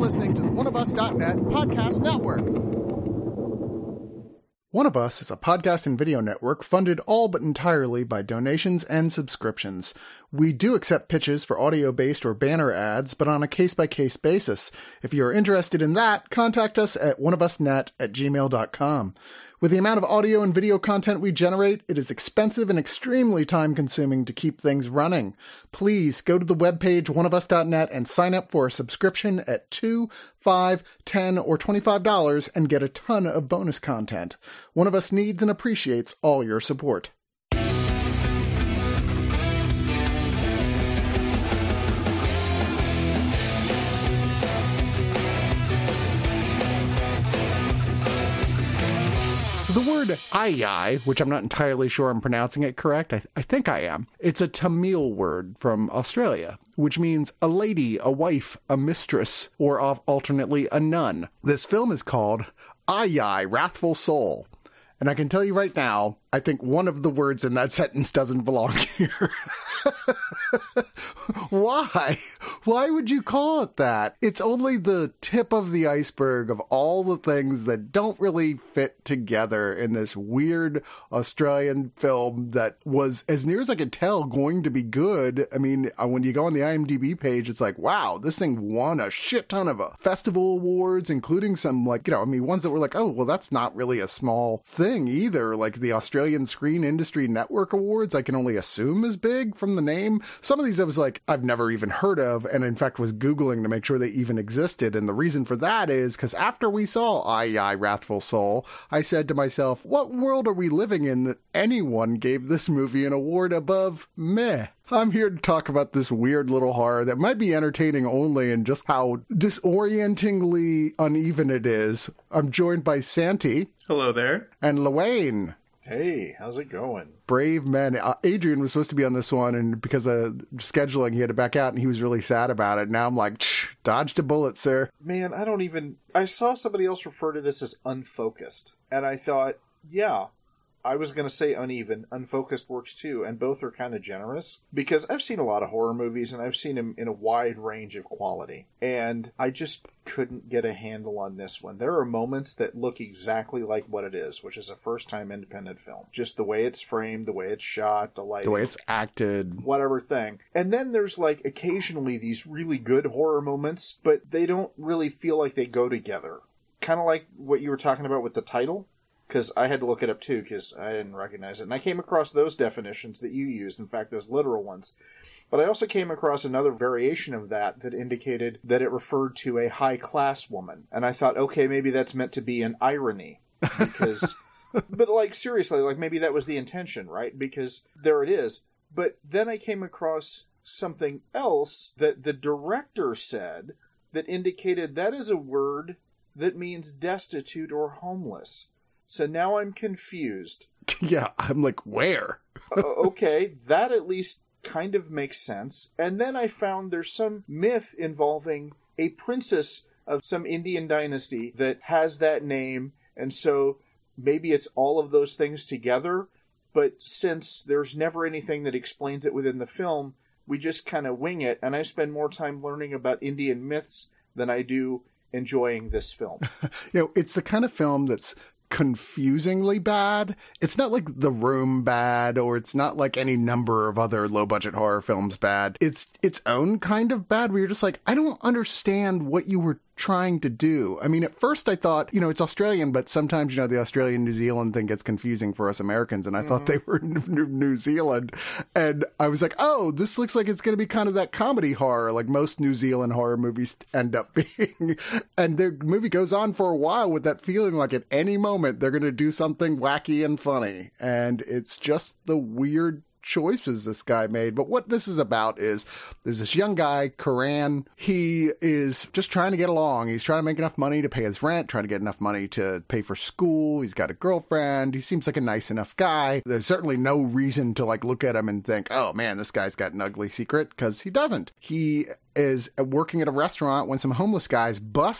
listening to the oneofus.net podcast network. One of Us is a podcast and video network funded all but entirely by donations and subscriptions. We do accept pitches for audio-based or banner ads, but on a case-by-case basis. If you're interested in that, contact us at oneofusnet@gmail.com. With the amount of audio and video content we generate, it is expensive and extremely time-consuming to keep things running. Please go to the webpage oneofus.net and sign up for a subscription at $2, $5, $10, or $25 and get a ton of bonus content. One of Us needs and appreciates all your support. The word "ai," which I'm not entirely sure I'm pronouncing it correct, I think I am. It's a Tamil word from Australia, which means a lady, a wife, a mistress, or alternately a nun. This film is called "Ai, Wrathful Soul." And I can tell you right now, I think one of the words in that sentence doesn't belong here. Why? Why would you call it that? It's only the tip of the iceberg of all the things that don't really fit together in this weird Australian film that was, as near as I could tell, going to be good. I mean, when you go on the IMDb page, it's like, wow, this thing won a shit ton of festival awards, including some ones that were like, oh, well, that's not really a small thing either. Like the Australian Screen Industry Network Awards, I can only assume is big from the name. Some of these I was like, I've never even heard of, and in fact was Googling to make sure they even existed. And the reason for that is because after we saw Ai, Wrathful Soul, I said to myself, what world are we living in that anyone gave this movie an award above meh? I'm here to talk about this weird little horror that might be entertaining only in just how disorientingly uneven it is. I'm joined by Santi. Hello there. And Luane. Hey, how's it going? Brave men. Adrian was supposed to be on this one, and because of scheduling, he had to back out, and he was really sad about it. Now I'm like, dodged a bullet, sir. Man, I saw somebody else refer to this as unfocused, and I thought, yeah, I was going to say uneven. Unfocused works too, and both are kind of generous, because I've seen a lot of horror movies, and I've seen them in a wide range of quality, and I just couldn't get a handle on this one. There are moments that look exactly like what it is, which is a first-time independent film. Just the way it's framed, the way it's shot, the lighting, the way it's acted, whatever thing. And then there's like occasionally these really good horror moments, but they don't really feel like they go together. Kind of like what you were talking about with the title. Because I had to look it up too, because I didn't recognize it. And I came across those definitions that you used, in fact, those literal ones. But I also came across another variation of that indicated that it referred to a high-class woman. And I thought, okay, maybe that's meant to be an irony. Because, but like, seriously, like maybe that was the intention, right? Because there it is. But then I came across something else that the director said that indicated that is a word that means destitute or homeless. So now I'm confused. Yeah, I'm like, where? Okay, that at least kind of makes sense. And then I found there's some myth involving a princess of some Indian dynasty that has that name, and so maybe it's all of those things together, but since there's never anything that explains it within the film, we just kind of wing it, and I spend more time learning about Indian myths than I do enjoying this film. It's the kind of film that's confusingly bad. It's not like The Room bad, or it's not like any number of other low-budget horror films bad. It's its own kind of bad, where you're just like, I don't understand what you were trying to do. I mean, at first I thought, it's Australian, but sometimes, the Australian-New Zealand thing gets confusing for us Americans, and I thought they were New Zealand. And I was like, oh, this looks like it's going to be kind of that comedy horror, like most New Zealand horror movies end up being. And the movie goes on for a while with that feeling like at any moment they're going to do something wacky and funny. And it's just the weird choices this guy made. But what this is about is there's this young guy, Karan. He is just trying to get along. He's trying to make enough money to pay his rent, trying to get enough money to pay for school. He's got a girlfriend. He seems like a nice enough guy. There's certainly no reason to look at him and think, oh man, this guy's got an ugly secret, because he doesn't. He is working at a restaurant when some homeless guys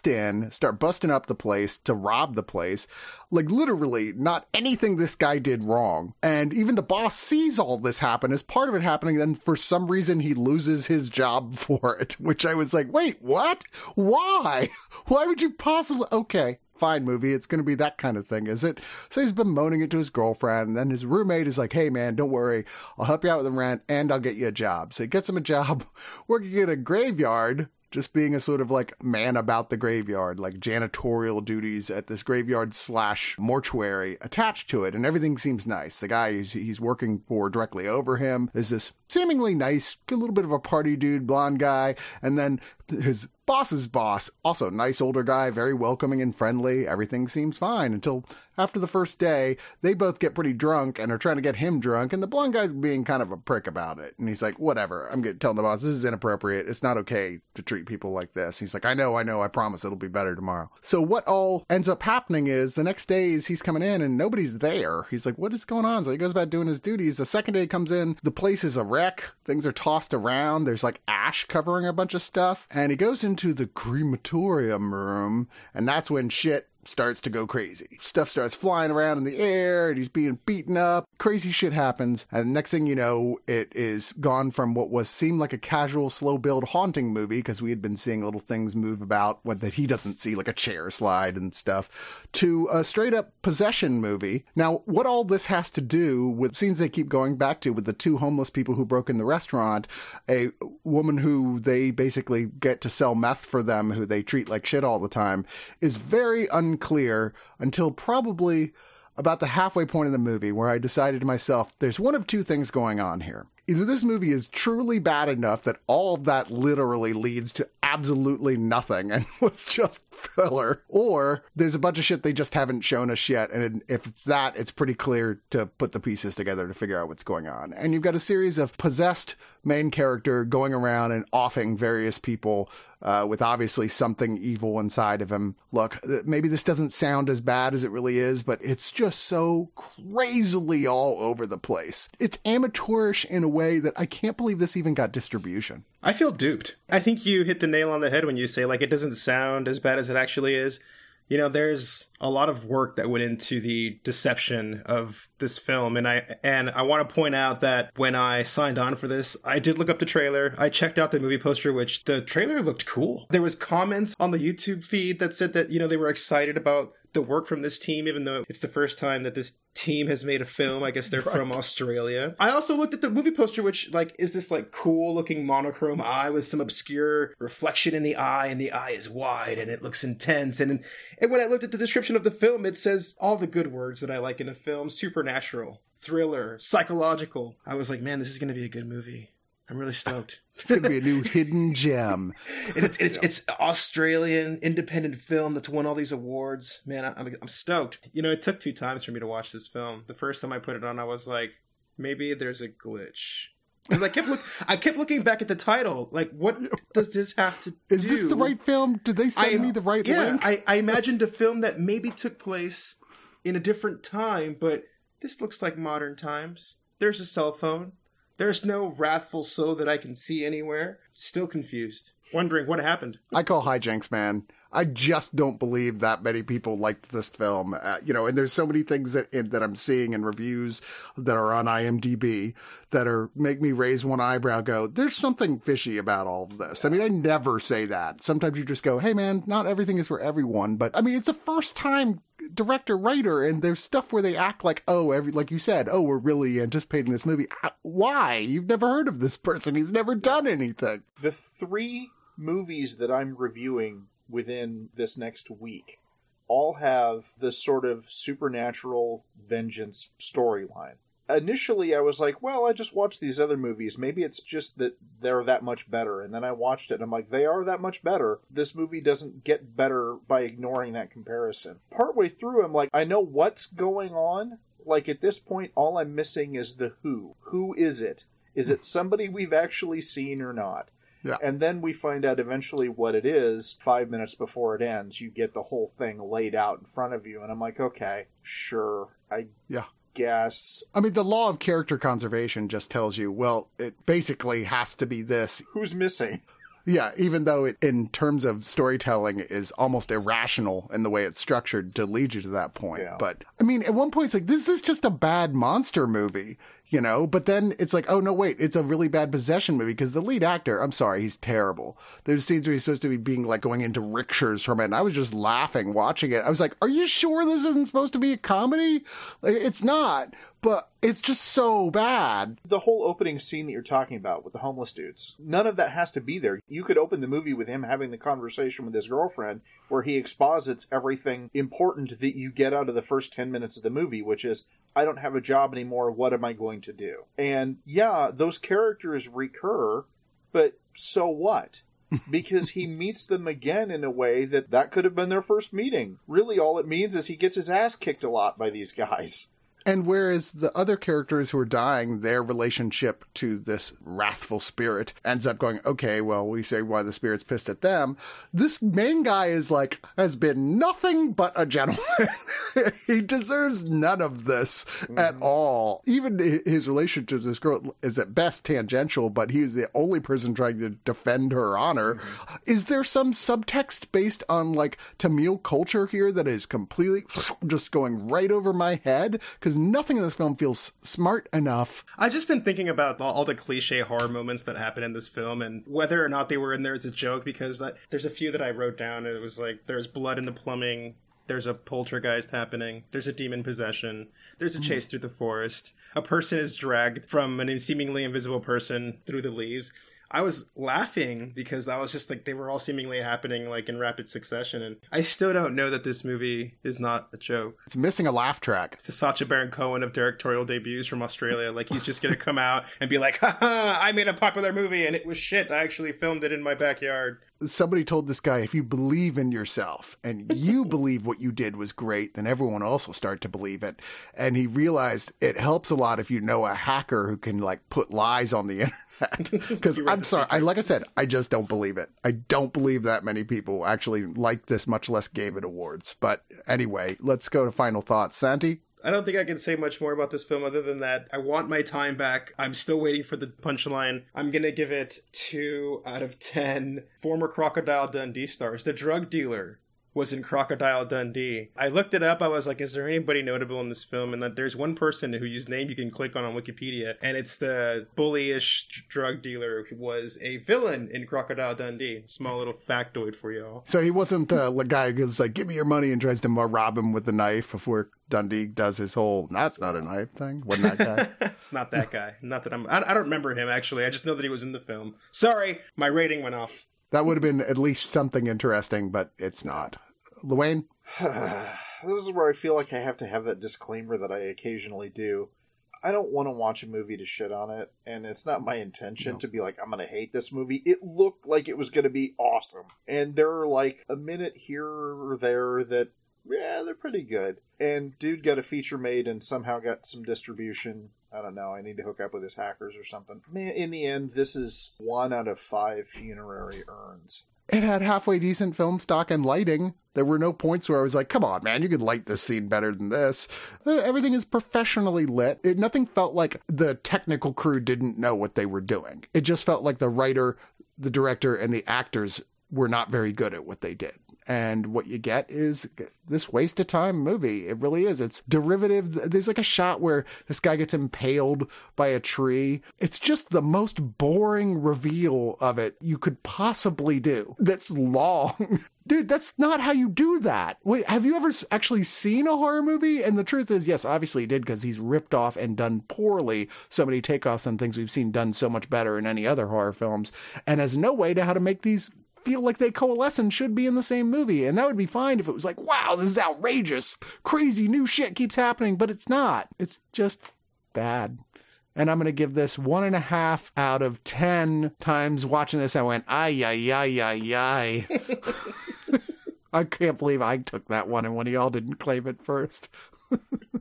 start busting up the place to rob the place. Like, literally, not anything this guy did wrong. And even the boss sees all this happen as part of it happening. Then for some reason, he loses his job for it, which I was like, wait, what? Why? Why would you possibly? Okay. Fine, movie. It's going to be that kind of thing, is it? So he's been moaning it to his girlfriend, and then his roommate is like, hey, man, don't worry. I'll help you out with the rent, and I'll get you a job. So he gets him a job working in a graveyard, just being a sort of like man about the graveyard, like janitorial duties at this graveyard / mortuary attached to it. And everything seems nice. The guy he's working for directly over him is this seemingly nice, a little bit of a party dude, blonde guy. And then his boss's boss, also nice older guy, very welcoming and friendly. Everything seems fine until after the first day, they both get pretty drunk and are trying to get him drunk. And the blonde guy's being kind of a prick about it. And he's like, whatever, I'm telling the boss, this is inappropriate. It's not okay to treat people like this. He's like, I know. I promise it'll be better tomorrow. So what all ends up happening is the next day he's coming in and nobody's there. He's like, what is going on? So he goes about doing his duties. The second day he comes in, the place is a wreck. Things are tossed around. There's like ash covering a bunch of stuff. And he goes into the crematorium room, and that's when shit starts to go crazy. Stuff starts flying around in the air, and he's being beaten up. Crazy shit happens, and next thing you know, it is gone from what seemed like a casual, slow-build haunting movie, because we had been seeing little things move about that he doesn't see, like a chair slide and stuff, to a straight-up possession movie. Now, what all this has to do with scenes they keep going back to with the two homeless people who broke in the restaurant, a woman who they basically get to sell meth for them, who they treat like shit all the time, is very unclear until probably about the halfway point of the movie, where I decided to myself, there's one of two things going on here. Either this movie is truly bad enough that all of that literally leads to absolutely nothing and was just filler, or there's a bunch of shit they just haven't shown us yet, and if it's that, it's pretty clear to put the pieces together to figure out what's going on. And you've got a series of possessed main character going around and offing various people with obviously something evil inside of him. Look, maybe this doesn't sound as bad as it really is, but it's just so crazily all over the place. It's amateurish in a way that I can't believe this even got distribution. I feel duped. I think you hit the nail on the head when you say, like, it doesn't sound as bad as it actually is. You know, there's a lot of work that went into the deception of this film. And I want to point out that when I signed on for this, I did look up the trailer. I checked out the movie poster, which the trailer looked cool. There was comments on the YouTube feed that said that, you know, they were excited about the work from this team, even though it's the first time that this team has made a film. I guess they're from Australia. I also looked at the movie poster, which, like, is this, like, cool looking monochrome eye with some obscure reflection in the eye, and the eye is wide and it looks intense. And when I looked at the description of the film, it says all the good words that I like in a film: supernatural, thriller, psychological. I was like, man, this is going to be a good movie. I'm really stoked. It's going to be a new hidden gem. And it's Australian independent film that's won all these awards. Man, I'm stoked. You know, it took 2 times for me to watch this film. The first time I put it on, I was like, maybe there's a glitch. Because I kept looking back at the title. Like, what does this have to do? Is this the right film? Did they send me the right link? I imagined a film that maybe took place in a different time, but this looks like modern times. There's a cell phone. There's no wrathful soul that I can see anywhere. Still confused. Wondering what happened. I call hijinks, man. I just don't believe that many people liked this film. You know, and there's so many things that I'm seeing in reviews that are on IMDb that make me raise one eyebrow, go, there's something fishy about all of this. I mean, I never say that. Sometimes you just go, hey man, not everything is for everyone. But I mean, it's a first time director writer, and there's stuff where they act like, like you said, we're really anticipating this movie. Why? You've never heard of this person. He's never done anything. The 3 movies that I'm reviewing within this next week all have this sort of supernatural vengeance storyline. Initially, I was like, well, I just watched these other movies. Maybe it's just that they're that much better. And then I watched it, and I'm like, they are that much better. This movie doesn't get better by ignoring that comparison. Partway through, I'm like, I know what's going on. Like, at this point, all I'm missing is the who. Who is it? Is it somebody we've actually seen or not? Yeah. And then we find out eventually what it is. 5 minutes before it ends, you get the whole thing laid out in front of you. And I'm like, okay, sure. Guess. I mean, the law of character conservation just tells you, well, it basically has to be this. Who's missing? Yeah, even though it, in terms of storytelling, is almost irrational in the way it's structured to lead you to that point. Yeah. But, I mean, at one point, it's like, this is just a bad monster movie, you know? But then it's like, oh, no, wait, it's a really bad possession movie because the lead actor, I'm sorry, he's terrible. There's scenes where he's supposed to be being like going into rickshaws from it, and I was just laughing watching it. I was like, are you sure this isn't supposed to be a comedy? Like, it's not, but it's just so bad. The whole opening scene that you're talking about with the homeless dudes, none of that has to be there. You could open the movie with him having the conversation with his girlfriend where he exposits everything important that you get out of the first 10 minutes of the movie, which is, I don't have a job anymore, what am I going to do? And yeah, those characters recur, but so what? Because he meets them again in a way that could have been their first meeting. Really, all it means is he gets his ass kicked a lot by these guys. And whereas the other characters who are dying, their relationship to this wrathful spirit ends up going, okay, well, we say why the spirit's pissed at them. This main guy is like, has been nothing but a gentleman. He deserves none of this at all. Even his relationship to this girl is at best tangential, but he's the only person trying to defend her honor. Is there some subtext based on like Tamil culture here that is completely just going right over my head? Because nothing in this film feels smart enough. I've just been thinking about all the cliche horror moments that happen in this film and whether or not they were in there as a joke, because there's a few that I wrote down. It was like, there's blood in the plumbing, there's a poltergeist happening, there's a demon possession, there's a chase through the forest, a person is dragged from a seemingly invisible person through the leaves. I was laughing because I was just like, they were all seemingly happening like in rapid succession. And I still don't know that this movie is not a joke. It's missing a laugh track. It's the Sacha Baron Cohen of directorial debuts from Australia. Like, he's just going to come out and be like, haha, I made a popular movie and it was shit. I actually filmed it in my backyard. Somebody told this guy, if you believe in yourself and you believe what you did was great, then everyone else will start to believe it. And he realized it helps a lot if you know a hacker who can like put lies on the internet. Because I'm sorry, like I said, I just don't believe it. I don't believe that many people actually liked this, much less gave it awards. But anyway, let's go to final thoughts. Santi? I don't think I can say much more about this film other than that I want my time back. I'm still waiting for the punchline. I'm going to give it 2 out of 10 former Crocodile Dundee stars. The drug dealer was in Crocodile Dundee. I looked it up. I was like, is there anybody notable in this film? And that there's one person whose name you can click on Wikipedia, and it's the bullyish drug dealer who was a villain in Crocodile Dundee. Small little factoid for y'all. So he wasn't the guy who's like, give me your money and tries to rob him with a knife before Dundee does his whole, that's not a knife thing. Wasn't that guy? It's not that guy. Not that I don't remember him, actually. I just know that he was in the film. Sorry, my rating went off. That would have been at least something interesting, but it's not. Luane? This is where I feel like I have to have that disclaimer that I occasionally do. I don't want to watch a movie to shit on it, and it's not my intention to be like, I'm going to hate this movie. It looked like it was going to be awesome. And there are like a minute here or there that, yeah, they're pretty good. And dude got a feature made and somehow got some distribution. I don't know, I need to hook up with his hackers or something. Man, in the end, this is 1 out of 5 funerary urns. It had halfway decent film stock and lighting. There were no points where I was like, come on, man, you could light this scene better than this. Everything is professionally lit. Nothing felt like the technical crew didn't know what they were doing. It just felt like the writer, the director, and the actors were not very good at what they did. And what you get is this waste of time movie. It really is. It's derivative. There's like a shot where this guy gets impaled by a tree. It's just the most boring reveal of it you could possibly do. That's long. Dude, that's not how you do that. Wait, have you ever actually seen a horror movie? And the truth is, yes, obviously he did, because he's ripped off and done poorly so many takeoffs and things we've seen done so much better in any other horror films, and has no way to how to make these feel like they coalesce and should be in the same movie. And that would be fine if it was like, wow, this is outrageous, crazy new shit keeps happening, but it's not. It's just bad. And I'm going to give this 1.5 out of 10 times watching this. I went, ay, ay, ay, ay, ay. I can't believe I took that one and one of y'all didn't claim it first.